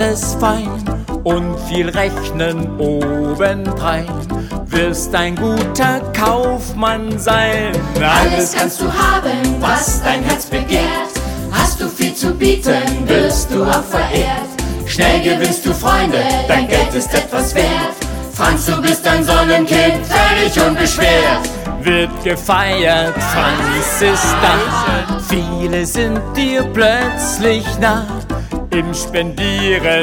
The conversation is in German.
alles fein und viel Rechnen obendrein. Wirst ein guter Kaufmann sein. Alles kannst du haben, was dein Herz begehrt. Hast du viel zu bieten, wirst du auch verehrt. Schnell gewinnst du Freunde, dein Geld ist etwas wert. Franz, du bist ein Sonnenkind, völlig unbeschwert. Wird gefeiert, Franz ist da. Viele sind dir plötzlich nah. Im Spendieren